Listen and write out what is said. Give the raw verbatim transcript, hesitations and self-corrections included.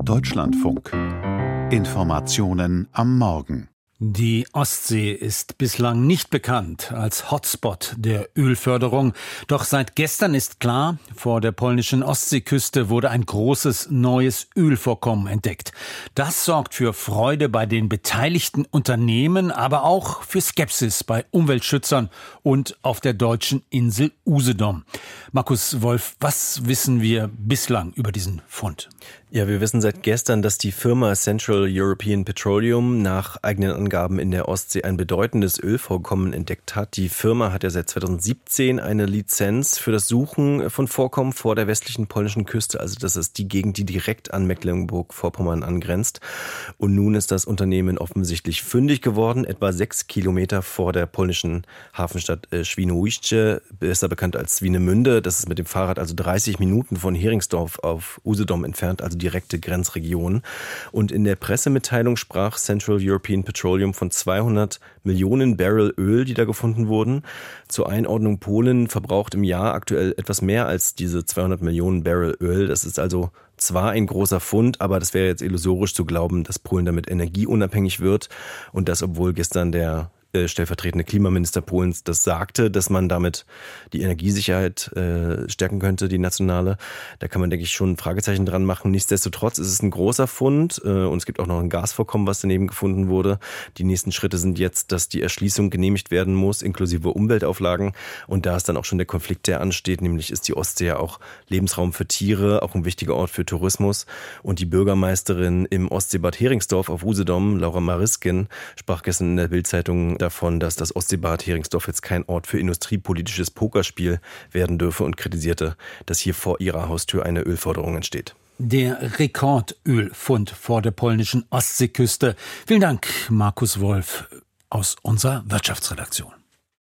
Deutschlandfunk. Informationen am Morgen. Die Ostsee ist bislang nicht bekannt als Hotspot der Ölförderung. Doch seit gestern ist klar, vor der polnischen Ostseeküste wurde ein großes neues Ölvorkommen entdeckt. Das sorgt für Freude bei den beteiligten Unternehmen, aber auch für Skepsis bei Umweltschützern und auf der deutschen Insel Usedom. Markus Wolf, was wissen wir bislang über diesen Fund? Ja, wir wissen seit gestern, dass die Firma Central European Petroleum nach eigenen Angaben in der Ostsee ein bedeutendes Ölvorkommen entdeckt hat. Die Firma hat ja seit zweitausendsiebzehn eine Lizenz für das Suchen von Vorkommen vor der westlichen polnischen Küste. Also das ist die Gegend, die direkt an Mecklenburg-Vorpommern angrenzt. Und nun ist das Unternehmen offensichtlich fündig geworden, etwa sechs Kilometer vor der polnischen Hafenstadt Świnoujście, besser bekannt als Swinemünde. Das ist mit dem Fahrrad also dreißig Minuten von Heringsdorf auf Usedom entfernt, also direkte Grenzregion. Und in der Pressemitteilung sprach Central European Petroleum von zweihundert Millionen Barrel Öl, die da gefunden wurden. Zur Einordnung: Polen verbraucht im Jahr aktuell etwas mehr als diese zweihundert Millionen Barrel Öl. Das ist also zwar ein großer Fund, aber das wäre jetzt illusorisch zu glauben, dass Polen damit energieunabhängig wird. Und das, obwohl gestern der stellvertretende Klimaminister Polens das sagte, dass man damit die Energiesicherheit äh, stärken könnte, die nationale. Da kann man, denke ich, schon ein Fragezeichen dran machen. Nichtsdestotrotz ist es ein großer Fund äh, und es gibt auch noch ein Gasvorkommen, was daneben gefunden wurde. Die nächsten Schritte sind jetzt, dass die Erschließung genehmigt werden muss, inklusive Umweltauflagen. Und da ist dann auch schon der Konflikt, der ansteht, nämlich ist die Ostsee ja auch Lebensraum für Tiere, auch ein wichtiger Ort für Tourismus. Und die Bürgermeisterin im Ostseebad Heringsdorf auf Usedom, Laura Mariskin, sprach gestern in der Bild-Zeitung davon, dass das Ostseebad Heringsdorf jetzt kein Ort für industriepolitisches Pokerspiel werden dürfe und kritisierte, dass hier vor ihrer Haustür eine Ölförderung entsteht. Der Rekordölfund vor der polnischen Ostseeküste. Vielen Dank, Markus Wolf aus unserer Wirtschaftsredaktion.